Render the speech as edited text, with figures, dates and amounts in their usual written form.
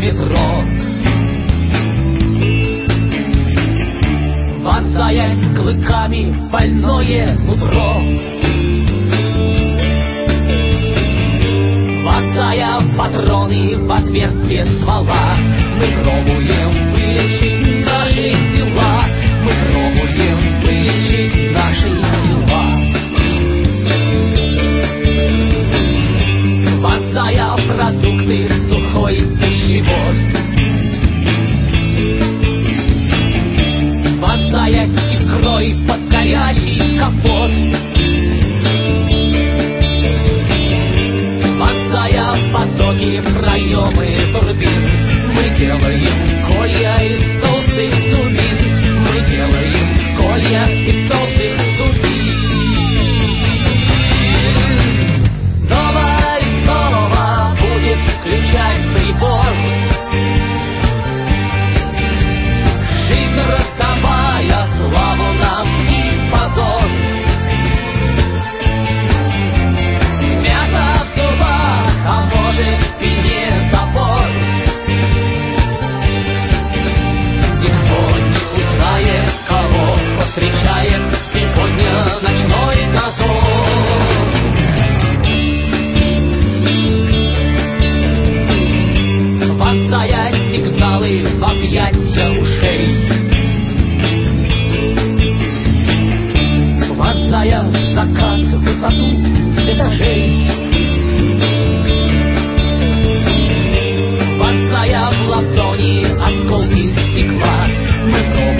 метро. Вонзаясь клыками в больное нутро, вонзая патроны в отверстие ствола, мы пробуем вылечить наши тела. Мы пробуем вылечить наши тела. Вонзая продукты в сухой пищевод, вонзаясь искрой под горячий капот, вонзая потоки в проемы турбин, мы делаем колья из толстых дубин. Мы делаем колья из толстых дубин. Снова и снова будет включать прибор, жизнь раздавая славу нам и позор. Мята в зубах, а может в спине топор. Никто не узнает, кого повстречает сегодня ночной дозор. Вонзая сигналы в объятья ушей, вонзая в закат высоту этажей, вонзая в ладони осколки стекла, мы